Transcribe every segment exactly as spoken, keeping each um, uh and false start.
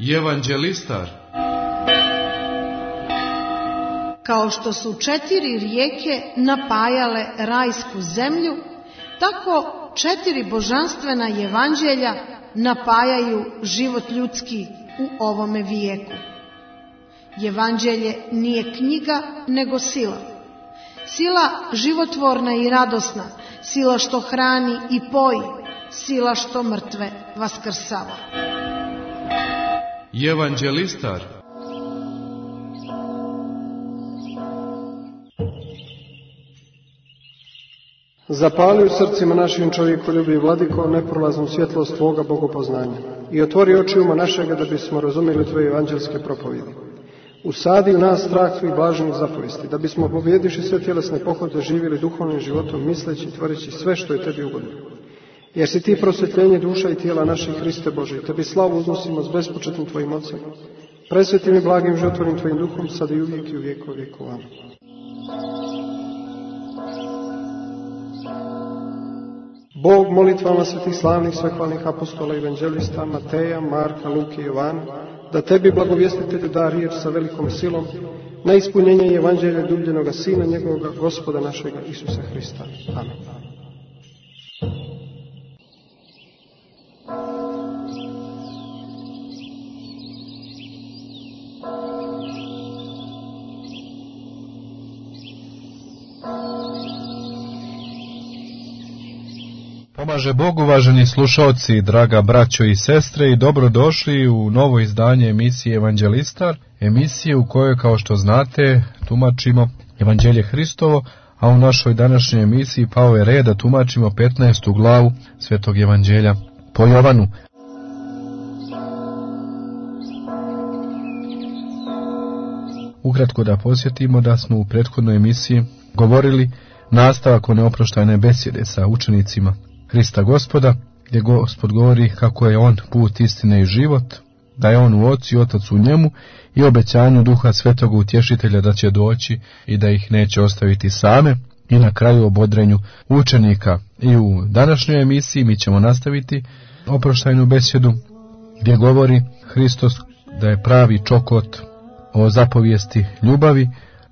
Evanđelistar. Kao što su četiri rijeke napajale rajsku zemlju, tako četiri božanstvena evanđelja napajaju život ljudski u ovome vijeku. Evanđelje nije knjiga, nego sila. Sila životvorna i radosna, sila što hrani i poji, sila što mrtve vaskrsava. Evanđelistar. Zapali u srcima našim čovjekoljubi, Vladiko, neprolaznu svjetlost Tvoga bogopoznanja i otvori oči uma našega da bismo razumjeli Tvoje evanđelske propovjedi. Usadi u nas strah Tvojih blaženih zapovesti, da bismo pobjediši sve tjelesne pohode živjeli duhovnim životom, misleći i tvoreći sve što je Tebi ugodno. Jer si Ti prosvjetljenje duša i tijela naših, Hriste Bože, Tebi slavu uznosimo s bespočetnim Tvojim ocem, presvetim i blagim životvornim Tvojim duhom, sad i uvijek i u vijeku vijekova. Amen. Bog molitvama svetih slavnih svehvalnih apostola i evanđelista Mateja, Marka, Luke i Jovana, da Tebi, blagovjestitelju, da riječ sa velikom silom na ispunjenje evanđelja ljubljenoga Sina njegovoga, Gospoda našega Isusa Hrista. Amen. Pomaže Bog, uvaženi slušaoci, draga braćo i sestre, i dobrodošli u novo izdanje emisije Evanđelistar, emisije u kojoj, kao što znate, tumačimo Evanđelje Hristovo, a u našoj današnjoj emisiji pao je red da tumačimo petnaestu glavu Svetog Evanđelja po Jovanu. Ukratko da podsjetimo da smo u prethodnoj emisiji govorili nastavak one oproštajne besjede sa učenicima Hrista Gospoda, gdje Gospod govori kako je On put, istine i život, da je On u Ocu i Otac u njemu, i obećanju Duha Svetog Utješitelja da će doći i da ih neće ostaviti same, i na kraju obodrenju učenika. I u današnjoj emisiji mi ćemo nastaviti oproštajnu besjedu, gdje govori Hristos da je pravi čokot o zapovijesti ljubavi,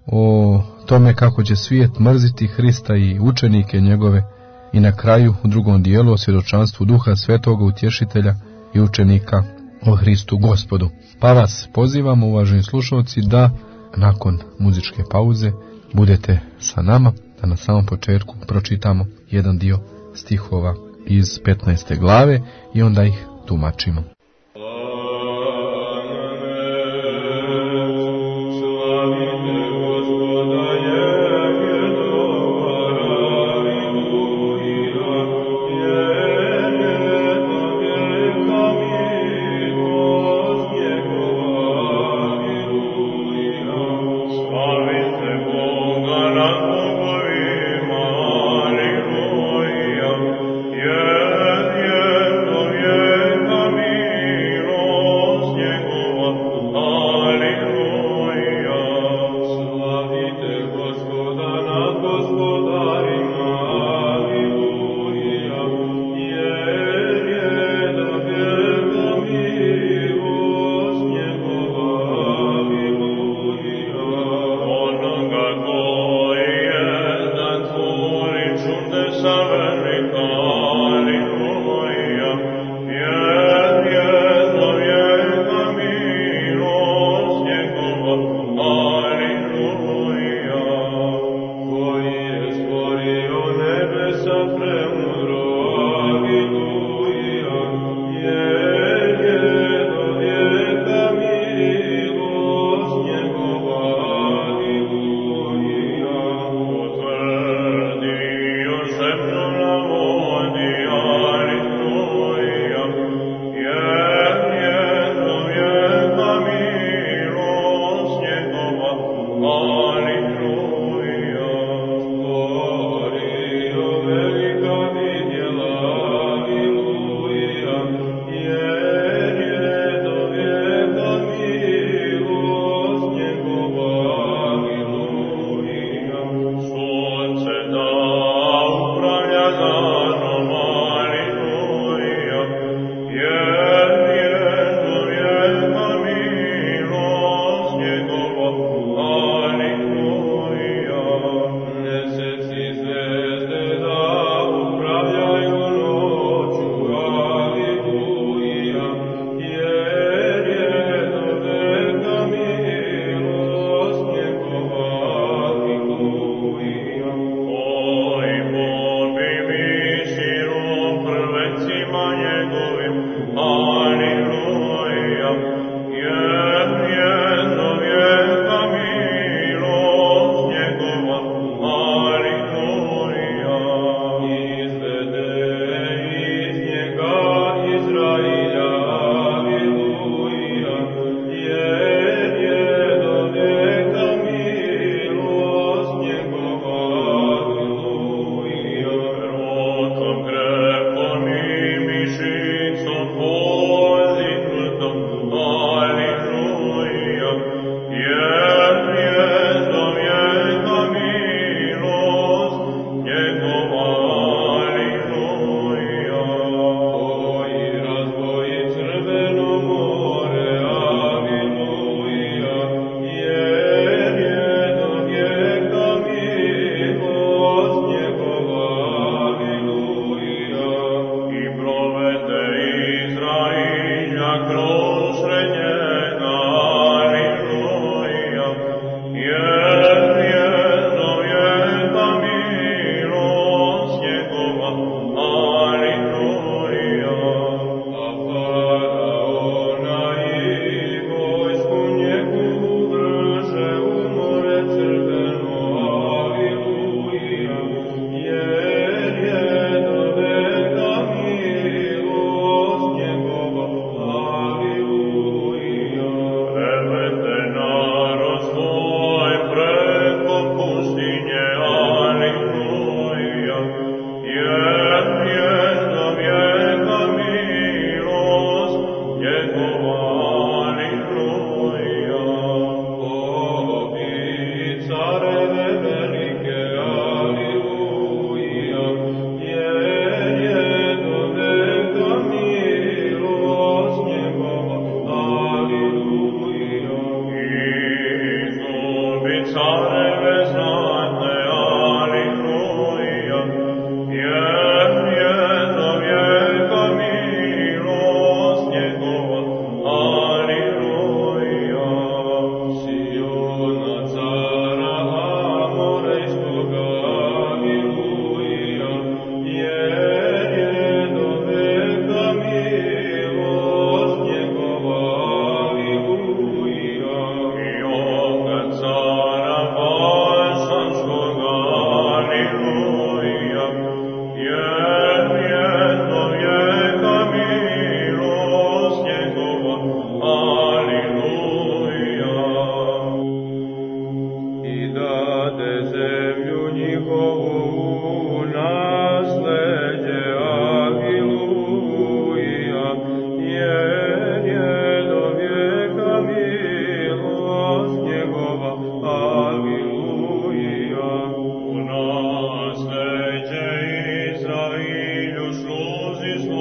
o tome kako će svijet mrziti Hrista i učenike njegove, i na kraju u drugom dijelu o svjedočanstvu Duha Svetoga Utješitelja i učenika o Hristu Gospodu. Pa vas pozivamo, uvaženi slušalci, da nakon muzičke pauze budete sa nama, da na samom početku pročitamo jedan dio stihova iz petnaeste glave i onda ih tumačimo. Alleluia, gloria, velika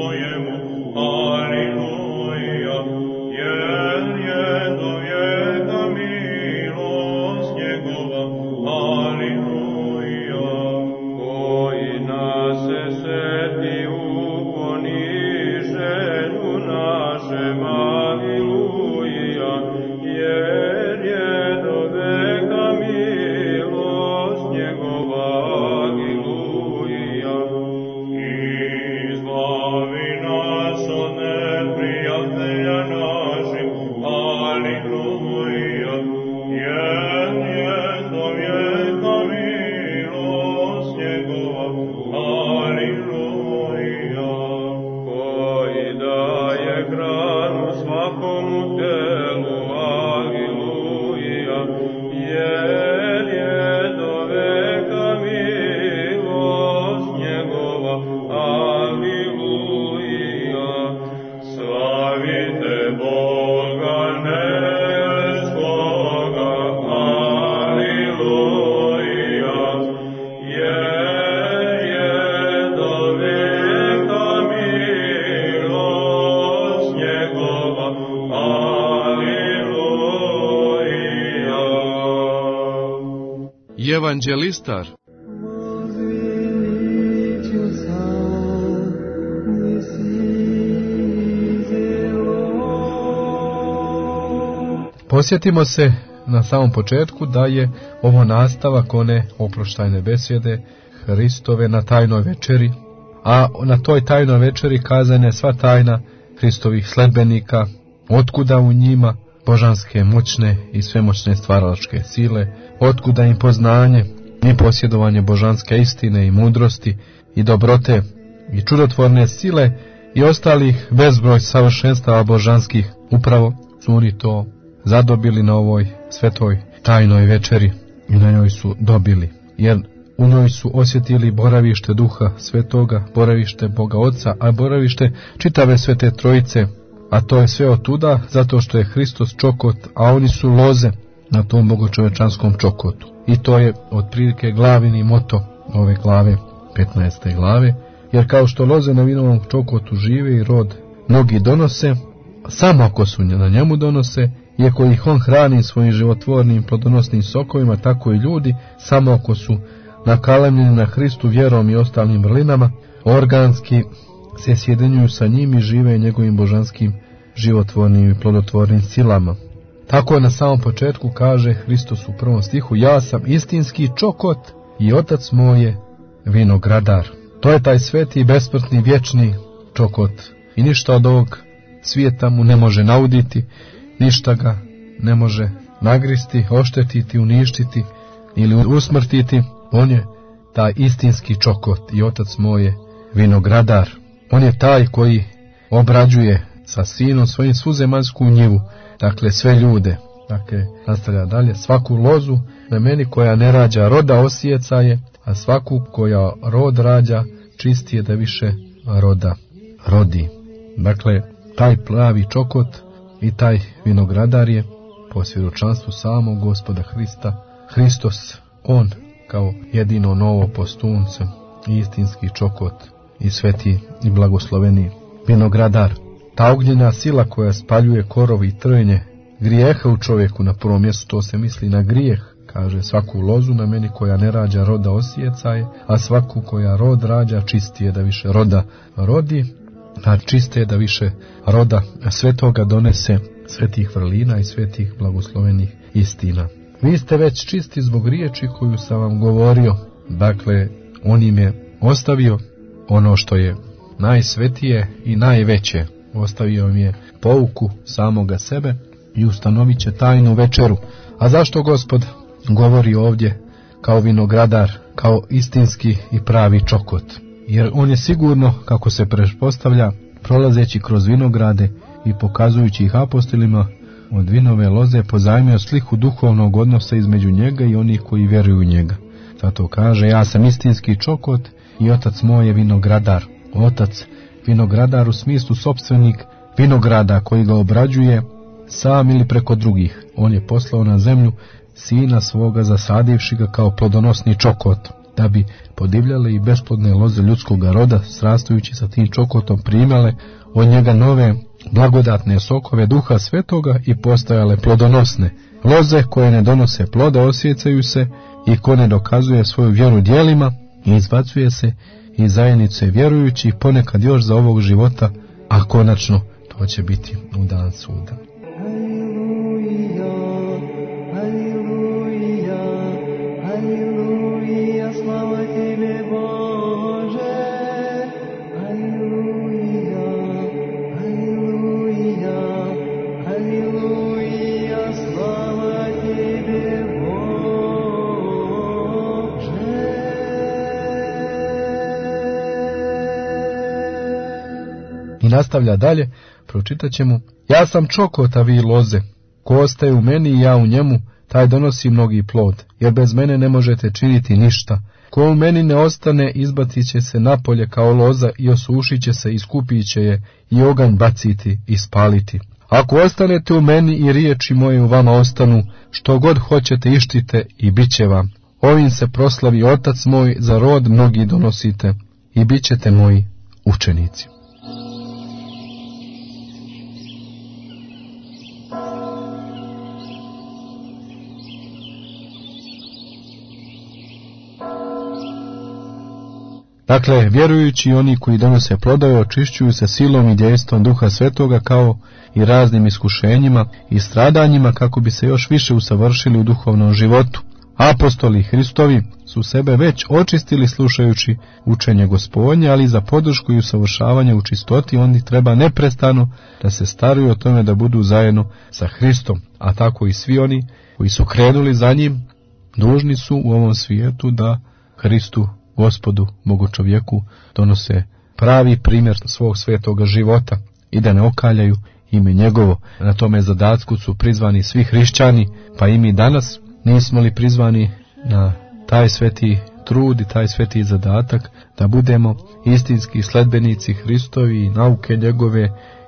Tvojemu, aleluja, jer je do vijeka milost njegova, aleluja, koji nas se seti u poniženju našem, aleluja, jer je do veka milost njegova, aleluja, izbavi nas od neprijatelja naših, aleluja, jer je do vijeka milost njegova, aleluja, koji daje hranu svakomu telu, aleluja, jer je do veka milost njegova, aleluja, slavite Boga nebeskoga, aleluja, jer je do veka milost njegova, aleluja. Evanđelistar. Posjetimo se na samom početku da je ovo nastavak one oproštajne besjede Hristove na tajnoj večeri, a na toj tajnoj večeri kazana je sva tajna Hristovih sledbenika, otkuda u njima božanske moćne i svemoćne stvaralačke sile, otkuda im poznanje i posjedovanje božanske istine i mudrosti i dobrote i čudotvorne sile i ostalih bezbroj savršenstava božanskih. Upravo su oni to zadobili na ovoj svetoj tajnoj večeri i na njoj su dobili, jer u njoj su osjetili boravište Duha Svetoga, boravište Boga Oca, a boravište čitave Svete Trojice, a to je sve otuda zato što je Hristos čokot, a oni su loze na tom bogočovečanskom čokotu. I to je otprilike glavini moto ove glave, petnaeste glave, jer kao što loze na vinovom čokotu žive i rod mnogi donose, samo ako su na njemu donose, iako ih on hrani svojim životvornim plodonosnim sokovima, tako i ljudi, samo ako su nakalemljeni na Hristu vjerom i ostalim vrlinama, organski se sjedinjuju sa njim i žive njegovim božanskim životvornim i plodotvornim silama. Tako na samom početku kaže Hristos u prvom stihu: ja sam istinski čokot i otac moj je vinogradar. To je taj sveti i besmrtni vječni čokot i ništa od ovog svijeta mu ne može nauditi, ništa ga ne može nagristi, oštetiti, uništiti ili usmrtiti. On je taj istinski čokot i otac moj je vinogradar. On je taj koji obrađuje sa sinom svojim svu zemaljsku njivu, dakle sve ljude. Dakle, nastavlja dalje: svaku lozu na meni koja ne rađa roda osijeca je, a svaku koja rod rađa čisti je da više roda rodi. Dakle, taj plavi čokot i taj vinogradar je po svjedočanstvu samog Gospoda Hrista Hristos, on kao jedino novo postunce, istinski čokot i sveti i blagosloveni vinogradar. Ta ognjena sila koja spaljuje korov i trnje grijeha u čovjeku, na prvom mjestu to se misli na grijeh, kaže: svaku lozu na meni koja ne rađa roda osijeca je, a svaku koja rod rađa čisti je da više roda rodi, a čiste je da više roda svetoga donese, svetih vrlina i svetih blagoslovenih istina. Vi ste već čisti zbog riječi koju sam vam govorio. Dakle, on im je ostavio ono što je najsvetije i najveće. Ostavio im je pouku samoga sebe i ustanovit će tajnu večeru. A zašto Gospod govori ovdje kao vinogradar, kao istinski i pravi čokot? Jer on je sigurno, kako se pretpostavlja, prolazeći kroz vinograde i pokazujući ih apostolima, od vinove loze pozajmio sliku duhovnog odnosa između njega i onih koji vjeruju u njega. Zato kaže: ja sam istinski čokot i otac moj je vinogradar. Otac vinogradar u smislu sopstvenik vinograda koji ga obrađuje sam ili preko drugih. On je poslao na zemlju sina svoga, zasadivši ga kao plodonosni čokot. da bi podivljale i besplodne loze ljudskog roda, srastajući sa tim čokotom primale od njega nove blagodatne sokove Duha Svetoga i postajale plodonosne. Loze koje ne donose ploda osjecaju se i ko ne dokazuje svoju vjeru djelima i izbacuje se iz zajednice vjerujući ponekad još za ovog života, a konačno to će biti u dan suda. I nastavlja dalje, pročitat ćemo: ja sam čokot, a vi loze. Ko ostaje u meni i ja u njemu, taj donosi mnogi plod, jer bez mene ne možete činiti ništa. Ko u meni ne ostane, izbacit će se napolje kao loza i osušit će se i skupit će je i oganj baciti i spaliti. Ako ostanete u meni i riječi moje u vama ostanu, što god hoćete ištite i bit će vam. Ovim se proslavi Otac moj, za rod mnogi donosite i bit ćete moji učenici. Dakle, vjerujući oni koji donose plodove očišćuju se silom i dejstvom Duha Svetoga kao i raznim iskušenjima i stradanjima kako bi se još više usavršili u duhovnom životu. Apostoli Hristovi su sebe već očistili slušajući učenje Gospodnje, ali za podršku i usavršavanje u čistoti oni treba neprestano da se staraju o tome da budu zajedno sa Hristom, a tako i svi oni koji su krenuli za njim dužni su u ovom svijetu da Hristu, Gospodu, Bogu čovjeku, donose pravi primjer svog svetoga života i da ne okaljaju ime njegovo. Na tome zadatku su prizvani svi hrišćani, pa i mi danas. Nismo li prizvani na taj sveti trud i taj sveti zadatak da budemo istinski sledbenici Hristovi i nauke njegove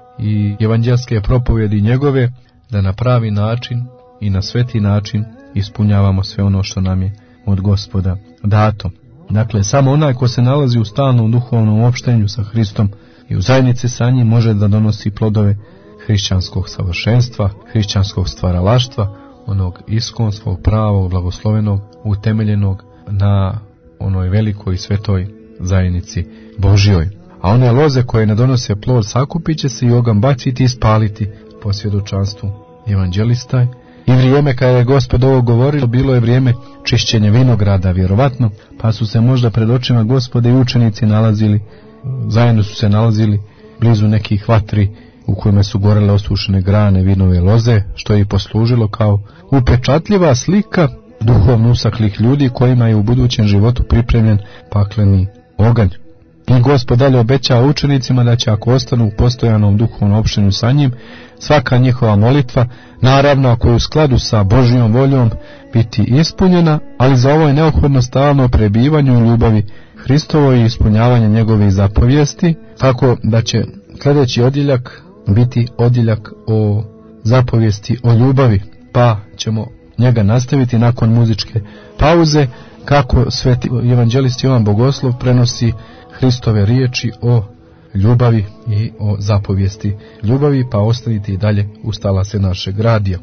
i evanđelske propovjedi njegove, da na pravi način i na sveti način ispunjavamo sve ono što nam je od Gospoda dato. Dakle, samo onaj ko se nalazi u stalnom duhovnom opštenju sa Hristom i u zajednici sa njim može da donosi plodove hrišćanskog savršenstva, hrišćanskog stvaralaštva, onog iskonskog, pravog, blagoslovenog, utemeljenog na onoj velikoj i svetoj zajednici Božjoj. A one loze koje ne donose plod sakupit će se i oganj baciti i spaliti, po svjedočanstvu evanđelista. I vrijeme kada je Gospod ovo govorio, bilo je vrijeme čišćenja vinograda, vjerovatno, pa su se možda pred očima Gospoda i učenici nalazili, zajedno su se nalazili blizu nekih vatri u kojima su gorele osušene grane vinove loze, što je i poslužilo kao upečatljiva slika duhovno usaklih ljudi kojima je u budućem životu pripremljen pakleni oganj. I Gospod dalje obećava učenicima da će, ako ostanu u postojanom duhovnom opštenju sa njim, svaka njihova molitva, naravno ako je u skladu sa Božjom voljom, biti ispunjena, ali za ovo je neophodno stalno prebivanje u ljubavi Hristovo i ispunjavanje njegove zapovijesti, tako da će sljedeći odjeljak biti odjeljak o zapovijesti o ljubavi, pa ćemo njega nastaviti nakon muzičke pauze, kako sveti evanđelist Jovan Bogoslov prenosi Hristove riječi o ljubavi i o zapovijesti ljubavi, pa ostavite i dalje uz talase našeg radija.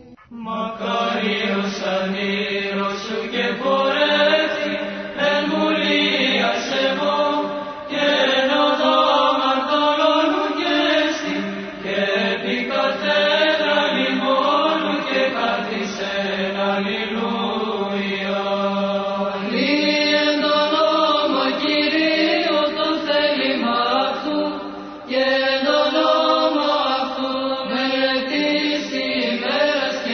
Yes.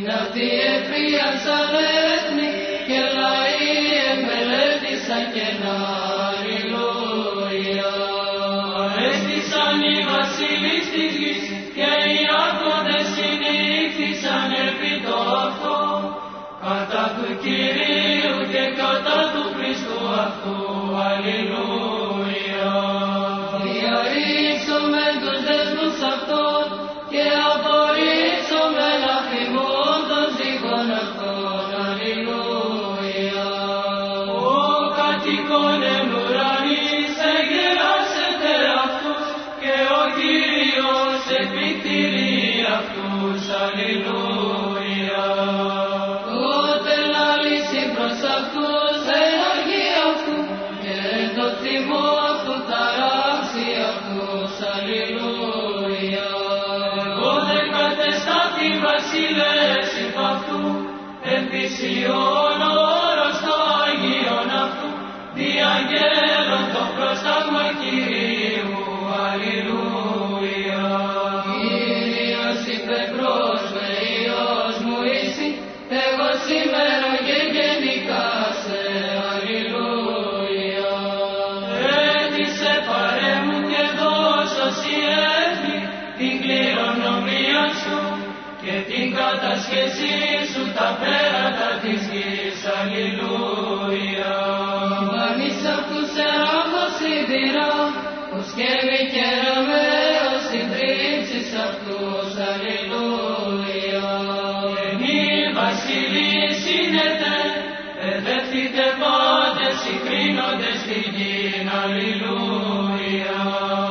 αυτοί έφυγαν σαν έθνη και λαοί εμελέτησαν κενά. Αλληλούια. Έστησαν οι βασιλείς της γης και οι άρχοντες συνήφθησαν επί το αυτό κατά του Κυρίου και κατά του Χριστού αυτού. Αλληλούια. Διαρρήξομαι τους δεσμούς αυτών και απορρίψομαι λαχημών των ζυγών αυτών. Αλληλούια. Ο κατοικών εν ουρανής εγελάσετε αυτούς και ο Κύριος επικτηρεί αυτούς. Αλληλούια. Τότε λαλήσει προς αυτούς εναργή αυτού και εν το θυμό αυτού ταράξει αυτούς. Αλληλούια. Εγώ δε κατεστάθη βασιλεύς υπ' αυτού, εν θυσιών όρος το Αγίον αυτού, δι' αγγέλων το πρόσταγμα Κυρίου. Αλληλούια. Κύριος είπε προς με, Υιός μου είσαι, εγώ σήμερα και γενικά σε. Αλληλούια. Έτησε παρέ μου και δώσω σοι έθνη την κληρονομία σου και την κατασχέσή σου τα πέρατα της γης. Αλληλούια. Βανείς αυτούς εράχος σιδηρά που σκεύει και ραμαίος συντρίψεις αυτούς. Αλληλούια. Εμεί βασιλείς σύνετε, παιδεύτητε πάντες συγκρίνοντες στη γην. Αλληλούια.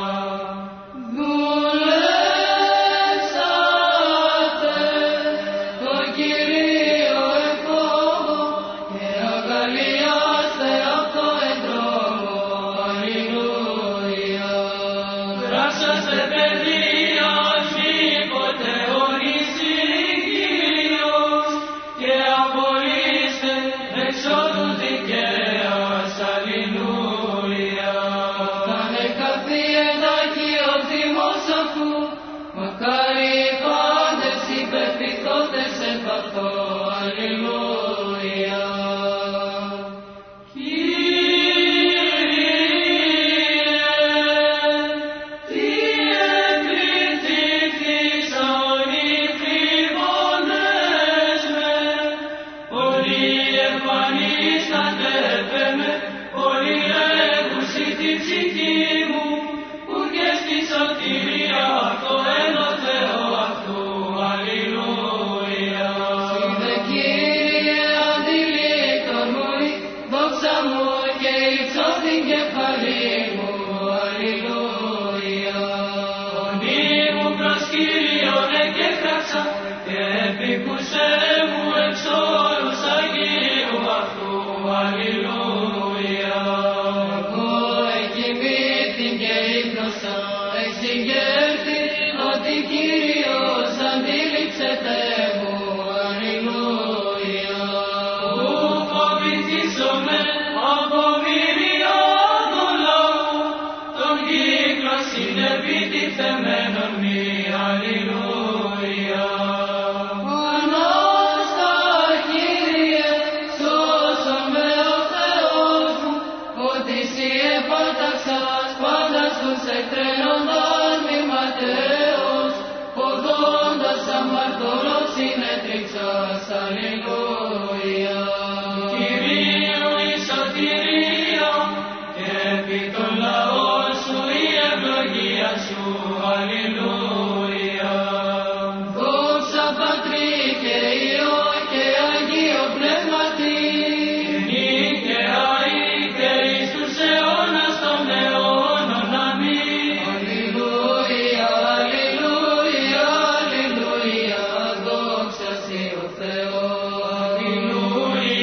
Δουλέψατε το Κυρίο εν φόβο και αγκαλιάστε αυτό εν τρόμο. Αλληλούια. Γράψαστε παιδείας μήποτε ορίσει Κύριος και απολύστε εξόδου δικαίας. Αλληλούια. Θα νεκαθεί εντάχει ο θυμός αυτού, μακάρι οι πάντες οι πεποιθώντες επ' αυτό. Αλληλούια. Κύριε, τι εκριτήφθησαν οι φρυβώνες με, πολλοί εμφανίστανται επ' με, πολλοί λέγουσι την ψυχή μου, που και στη σωτηρία αυτό εν το Θεό αυτού. Αλληλούια. Είδε Κύριε αντιλήπτον μου, δόξα μου και ύψος την κεφαλή μου. Αλληλούια. Φωνή μου προς Κύριον εκέφραξα και επίκουσέ μου εξ όρους Αγίου αυτού. Αλληλούια. Εγώ εκοιμήθην και ύπνωσα, εξηγέρθη ότι Κύριος αντίληψεται μου. Αλληλούια. Ου φοβηθήσομαι από μυριάδων λαού, τον κύκλο συνεπιτιθεμένων μη. Αλληλούια. Ανάστα Κύριε, σώσον με ο Θεός μου, ότι Συ επάταξας πάντα στους εκτρένοντας μη ματέως, οδόντας αμαρτωλός συνέτριψας. Αλληλούια. Κυρίου η σωτηρία και επί των λαών σου η ευλογία σου. Αλληλούια. Δόξα Πατρί και Υιό και Αγίο Πνεύματι, νίκαια είτε εις τους αιώνας των αιώνων. Αμήν. Αλληλούια, αλληλούια, αλληλούια, δόξα Συ ο Θεός. Αλληλούια.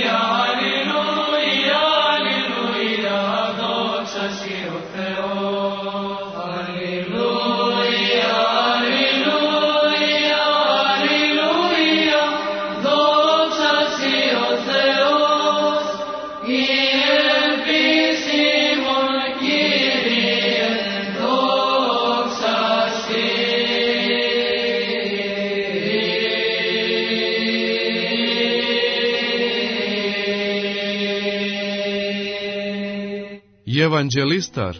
evanđelistar.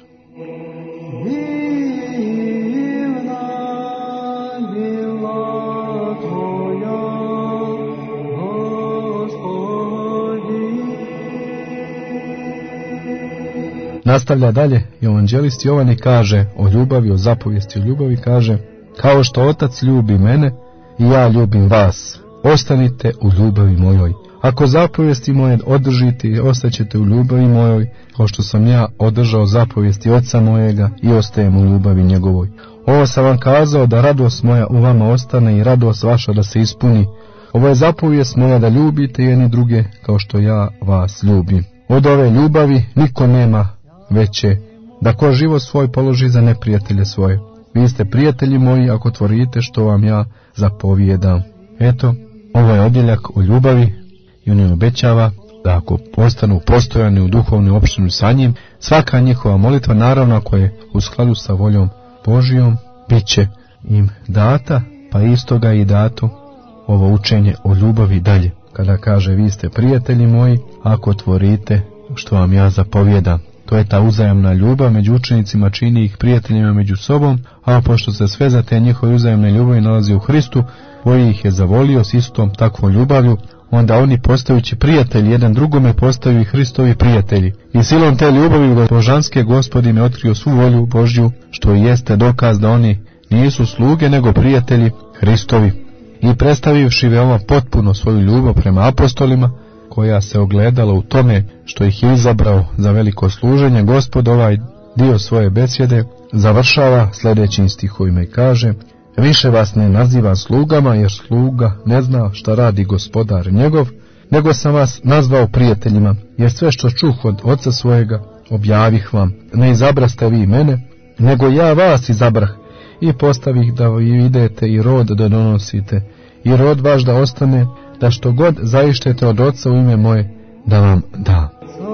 Nastavlja dalje evanđelist Jovan i kaže o ljubavi, o zapovijesti o ljubavi, kaže: kao što Otac ljubi mene i ja ljubim vas, ostanite u ljubavi mojoj. Ako zapovijesti moje održite, ostaćete u ljubavi mojoj, kao što sam ja održao zapovijesti Oca mojega i ostajem u ljubavi njegovoj. Ovo sam vam kazao da radost moja u vama ostane i radost vaša da se ispuni. Ovo je zapovijest moja da ljubite jedni druge kao što ja vas ljubim. Od ove ljubavi niko nema veće, da ko život svoj položi za neprijatelje svoje. Vi ste prijatelji moji ako tvorite što vam ja zapovijedam. Eto, ovo je odjeljak o ljubavi i on im obećava da ako postanu postojani u duhovnoj opštini sa njim, svaka njihova molitva, naravno ako je u skladu sa voljom Božijom, bit će im data, pa istoga i dato ovo učenje o ljubavi dalje. Kada kaže vi ste prijatelji moji ako tvorite što vam ja zapovijedam. To je ta uzajamna ljubav među učenicima, čini ih prijateljima među sobom, a pošto se sve za te njihove uzajamne ljubavi nalazi u Hristu, koji ih je zavolio s istom takvom ljubavlju, onda oni postajući prijatelji jedan drugome postaju i Hristovi prijatelji. I silom te ljubavi božanske Gospod im je otkrio svu volju Božju, što i jeste dokaz da oni nisu sluge nego prijatelji Hristovi. I predstavivši veoma potpuno svoju ljubav prema apostolima, koja se ogledala u tome što ih je izabrao za veliko služenje, Gospod ovaj dio svoje besjede završava sljedećim stihovima i kaže: više vas ne nazivam slugama, jer sluga ne zna šta radi gospodar njegov, nego sam vas nazvao prijateljima, jer sve što čuh od Oca svojega objavih vam. Ne izabraste vi mene, nego ja vas izabrah i postavih da vi idete i rod da donosite, i rod vaš da ostane, da što god zaištete od Oca u ime moje, da vam da.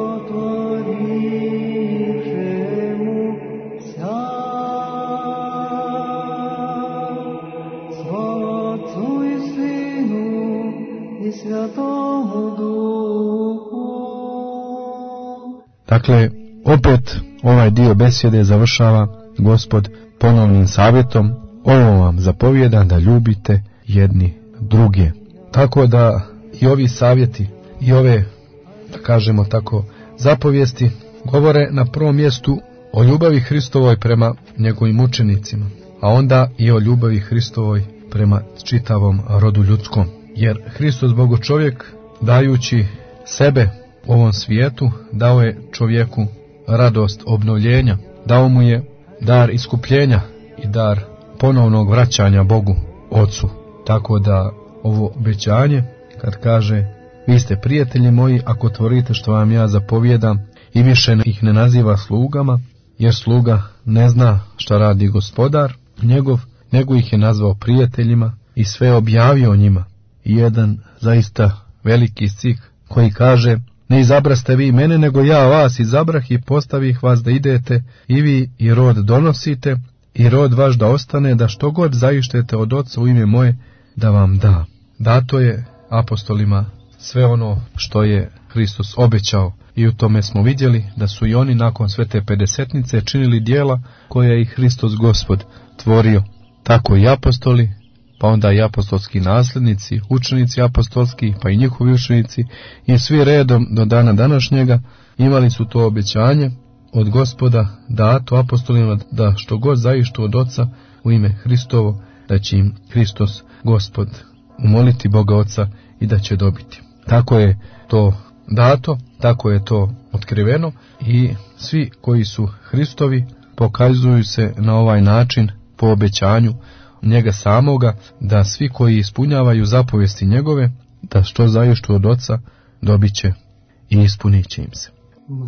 Dakle, opet ovaj dio besjede završava Gospod ponovnim savjetom: ovo vam zapovijedam da ljubite jedni druge. Tako da i ovi savjeti i ove, da kažemo tako, zapovijesti govore na prvom mjestu o ljubavi Hristovoj prema njegovim učenicima, a onda i o ljubavi Hristovoj prema čitavom rodu ljudskom. Jer Hristos Bogo čovjek, dajući sebe ovom svijetu, dao je čovjeku radost obnovljenja, dao mu je dar iskupljenja i dar ponovnog vraćanja Bogu Ocu. Tako da ovo obećanje, kad kaže vi ste prijatelji moji ako tvorite što vam ja zapovijedam, i više ih ne naziva slugama, jer sluga ne zna šta radi gospodar njegov, nego ih je nazvao prijateljima i sve objavio njima. I jedan zaista veliki stih koji kaže: ne izabraste vi mene, nego ja vas izabrah i postavih vas da idete i vi i rod donosite, i rod vaš da ostane, da što god zaištete od Oca u ime moje, da vam da. Dato je apostolima sve ono što je Hristos obećao, i u tome smo vidjeli da su i oni nakon sve te pedesetnice činili dijela koja je i Hristos Gospod tvorio. Tako i apostoli, pa onda i apostolski nasljednici, učenici apostolski, pa i njihovi učenici, i svi redom do dana današnjega imali su to obećanje od Gospoda dato apostolima da što god zaištu od Oca u ime Hristovo, da će im Hristos Gospod umoliti Boga Oca i da će dobiti. Tako je to dato, tako je to otkriveno, i svi koji su Hristovi pokazuju se na ovaj način po obećanju njega samoga, da svi koji ispunjavaju zapovijesti njegove, da što zaištu od Oca, dobit će i ispunit će im se.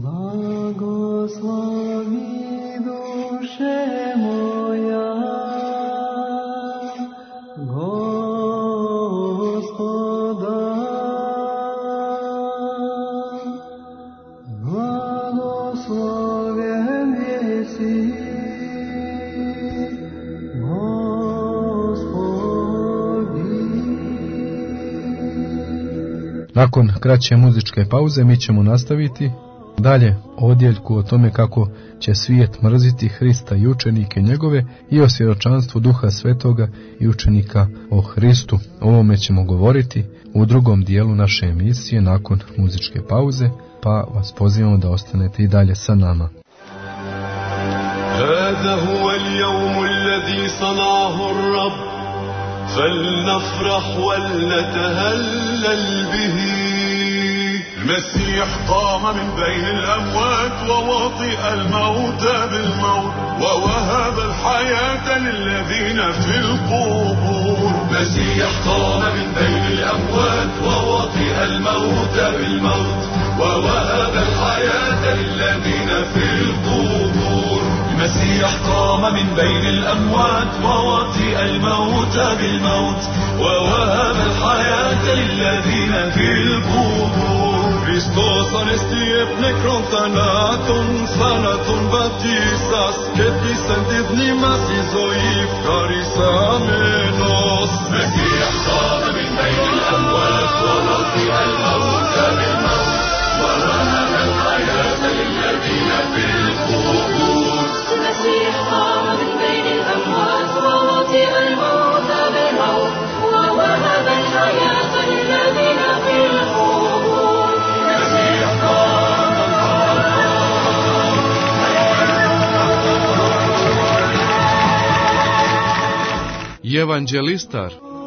Blagoslovi duše moja Gospoda, blagoslovljen jesi Gospodi. Nakon kraće muzičke pauze mi ćemo nastaviti dalje odjeljku o tome kako će svijet mrziti Hrista i učenike njegove i o svjedočanstvu Duha Svetoga i učenika o Hristu. O ovome ćemo govoriti u drugom dijelu naše emisije nakon muzičke pauze, pa vas pozivamo da ostanete i dalje sa nama. هذا هو اليوم الذي صنعه الرب فلنفرح ولنتهلل به. المسيح قام من بين الأموات ووطئ الموت بالموت ووهب الحياة للذين في القبور. المسيح قام من بين الأموات ووطئ الموت بالموت ووهب الحياة للذين في القبور. المسيح قام من بين الأموات ووطئ الموت بالموت ووهب الحياة للذين في القبور. Hristos anestiep nekronthanaton, thanaton baptisas, keplisen didnimas izoif karisamenos. Mesias qama min bayni al-amwat wa wati'a al-mawt bil-mawt wa wahaba al-hayata lilladhina fil qubur. المسيح قام من بين الأموات ووطئ الموت بالموت ووهب الحياة للذين في القبور. Evanđelistar.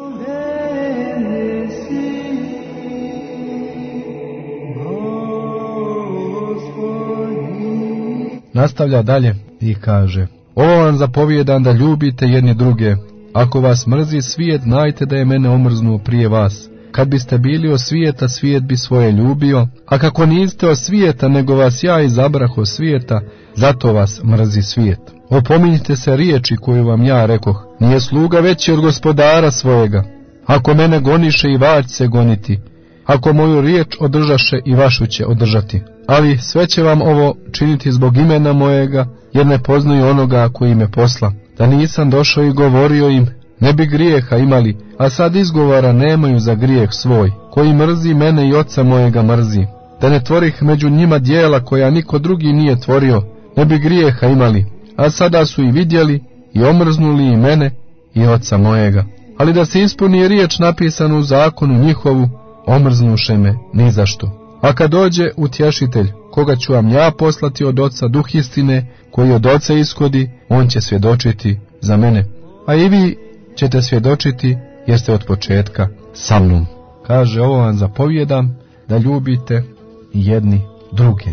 Nastavlja dalje i kaže: ovo vam zapovijedam da ljubite jedni druge. Ako vas mrzi svijet, znajte da je mene omrznuo prije vas. Kad biste bili od svijeta, svijet bi svoje ljubio, a kako niste od svijeta, nego vas ja izabrah od svijeta, zato vas mrzi svijet. Opominjite se riječi koju vam ja rekoh, nije sluga veći od gospodara svojega. Ako mene goniše, i vas se goniti. Ako moju riječ održaše, i vašu će održati. Ali sve će vam ovo činiti zbog imena mojega, jer ne poznaju onoga koji me posla. Da nisam došao i govorio im, ne bi grijeha imali, a sad izgovora nemaju za grijeh svoj. Koji mrzi mene i oca mojega mrzi. Da ne tvorih među njima djela koja niko drugi nije tvorio, ne bi grijeha imali, a sada su i vidjeli i omrznuli i mene i oca mojega. Ali da se ispuni riječ napisanu u zakonu njihovu, omrznuše me ni zašto. A kad dođe utješitelj, koga ću vam ja poslati od oca, Duh istine, koji od oca ishodi, on će svjedočiti za mene. A i vi ćete svjedočiti, jer ste od početka sa mnom. Kaže, ovo vam zapovjedam, da ljubite jedni druge.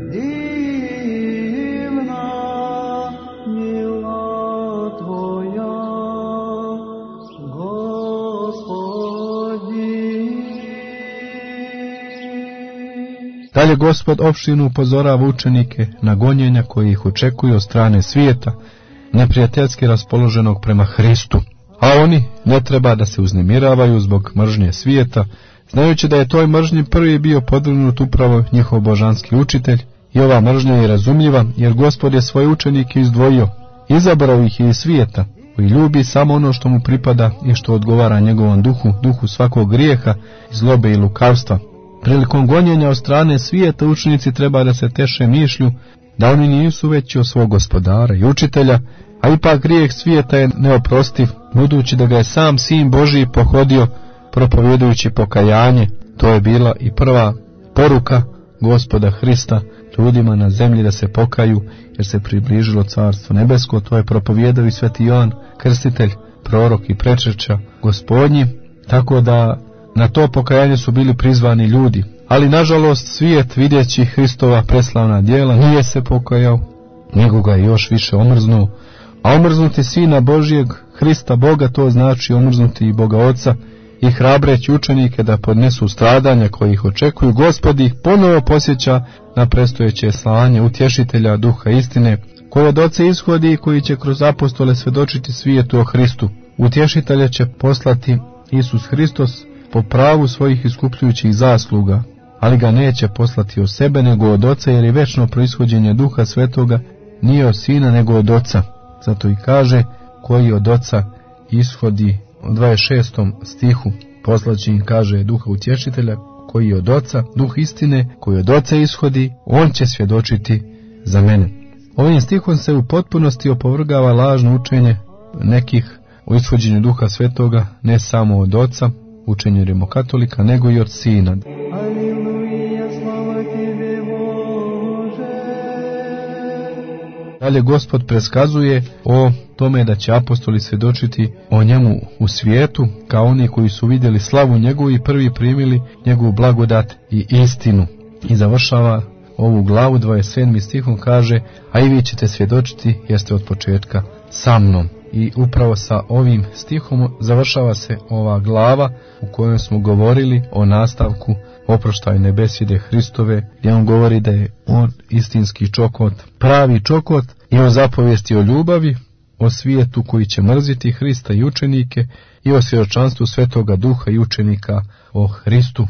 Dalje Gospod opštinu upozorava učenike na gonjenja koji ih očekuju od strane svijeta, neprijateljski raspoloženog prema Hristu. A oni ne treba da se uznemiravaju zbog mržnje svijeta, znajući da je toj mržnji prvi bio podvrgnut upravo njihov božanski učitelj, i ova mržnja je razumljiva, jer Gospod je svoje učenike izdvojio, izabrao ih iz svijeta, koji ljubi samo ono što mu pripada i što odgovara njegovom duhu, duhu svakog grijeha, zlobe i lukavstva. Prilikom gonjenja od strane svijeta učenici treba da se teše mišlju da oni nisu veći od svog gospodara i učitelja, a ipak grijeh svijeta je neoprostiv, budući da ga je sam Sin Božiji pohodio propovjedujući pokajanje. To je bila i prva poruka Gospoda Hrista ljudima na zemlji da se pokaju, jer se približilo Carstvo nebesko. To je propovjedao i sveti Joan Krstitelj, prorok i prečešća Gospodnji, tako da na to pokajanje su bili prizvani ljudi. Ali nažalost svijet, vidjeći Hristova preslavna djela, nije se pokajao, nego ga je još više omrznuo. A omrznuti Sina Božijeg, Hrista Boga, to znači omrznuti i Boga Oca, i hrabreći učenike da podnesu stradanja koji ih očekuju. Gospod ih ponovo posjeća na predstojeće slanje utješitelja Duha istine, koji od Oca ishodi i koji će kroz apostole svjedočiti svijetu o Hristu. Utješitelja će poslati Isus Hristos po pravu svojih iskupljujućih zasluga, ali ga neće poslati od sebe nego od Oca, jer je večno proishođenje Duha Svetoga nije od Sina nego od Oca. Zato i kaže, koji od Oca ishodi, u dvadeset šestom stihu, poslaći im, kaže, Duha utješitelja, koji je od Oca, duh istine koji od Oca ishodi, on će svjedočiti za mene. Ovim stihom se u potpunosti opovrgava lažno učenje nekih o ishođenju Duha Svetoga, ne samo od Oca, učenje rimokatolika, nego i od Sina. Dalje Gospod preskazuje o tome da će apostoli svjedočiti o njemu u svijetu, kao oni koji su vidjeli slavu njegovu i prvi primili njegovu blagodat i istinu. I završava ovu glavu dvadeset sedmim stihom, kaže: a i vi ćete svjedočiti, jeste od početka sa mnom. I upravo sa ovim stihom završava se ova glava u kojoj smo govorili o nastavku oproštajne besjede Hristove, gdje on govori da je on istinski čokot, pravi čokot, i o zapovijesti o ljubavi, o svijetu koji će mrziti Hrista i učenike, i o svjedočanstvu Svetoga Duha i učenika o Hristu.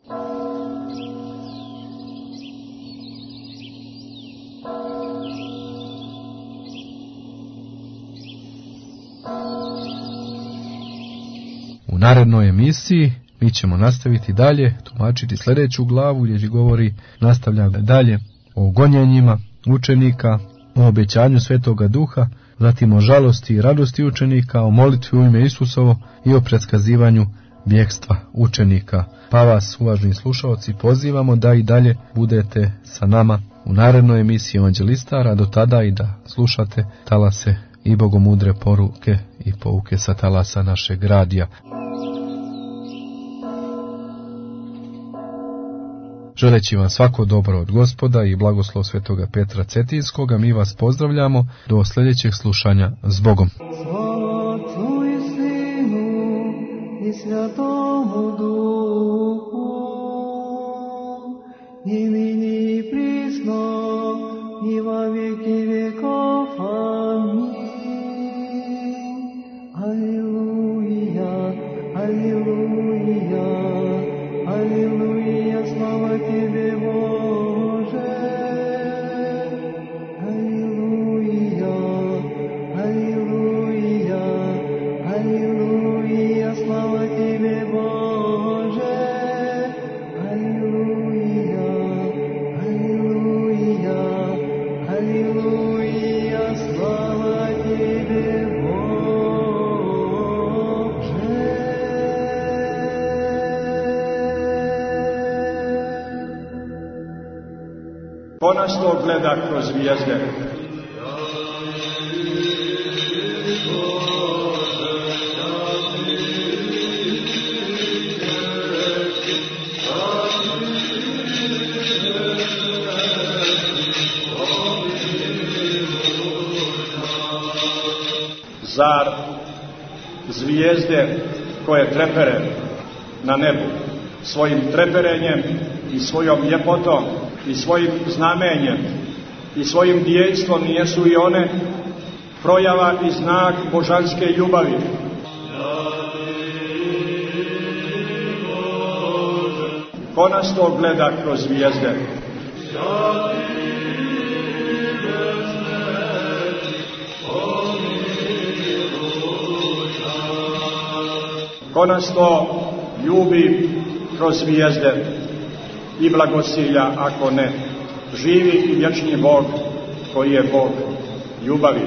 U narednoj emisiji mi ćemo nastaviti dalje, tumačiti sljedeću glavu gdje govori, nastavlja dalje o gonjenjima učenika, o obećanju Svetoga Duha, zatim o žalosti i radosti učenika, o molitvi u ime Isusovo i o predskazivanju bjegstva učenika. Pa vas, uvaženi slušalci, pozivamo da i dalje budete sa nama u narednoj emisiji Evanđelistara, do tada i da slušate talase i bogomudre poruke i pouke sa talasa našeg radija. Želeći vam svako dobro od Gospoda i blagoslov Svetoga Petra Cetinskoga, mi vas pozdravljamo do sljedećeg slušanja s Bogom. Slava Otcu i Sinu i Svjatomu Duhu, i nyní i prisno i va vjeki vjekov. Amin. Aleluja, aleluja, aleluja, slava Tebe, Bože. Aleluja, aleluja, aleluja, slava Tebe, Bože. Aleluja, aleluja, aleluja, slava Tebe, Bože. Ko nas to gleda kroz zvijezde? Zar zvijezde koje trepere na nebu svojim treperenjem i svojom ljepotom i svojim znamenjem i svojim djelstvom nijesu i one projava i znak božanske ljubavi? Ko nas to gleda kroz zvijezde? Ko nas to ljubi kroz zvijezde i blagosilja, ako ne živi i vječni Bog koji je Bog ljubavi?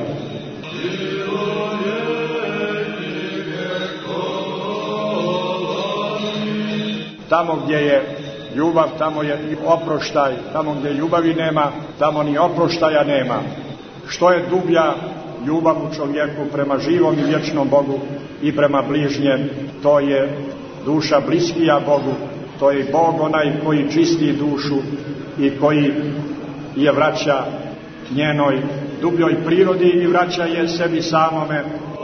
Tamo gdje je ljubav, tamo je i oproštaj. Tamo gdje ljubavi nema, tamo ni oproštaja nema. Što je dublja ljubav u čovjeku prema živom i vječnom Bogu i prema bližnjem, to je duša bliskija Bogu. To je Bog onaj koji čisti dušu i koji je vraća njenoj dubljoj prirodi i vraća je sebi samome.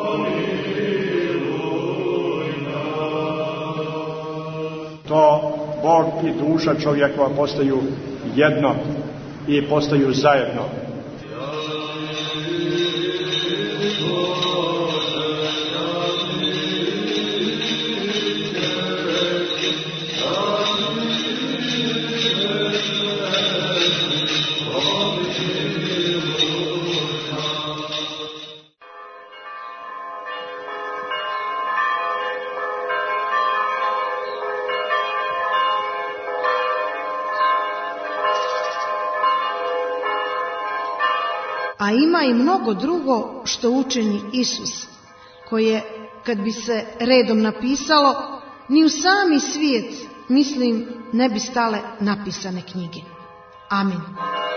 To Bog i duša čovjekova postaju jedno i postaju zajedno. a ima i mnogo drugo što učini Isus, koje, kad bi se redom napisalo, ni u sami svijet, mislim, ne bi stale napisane knjige. Amin.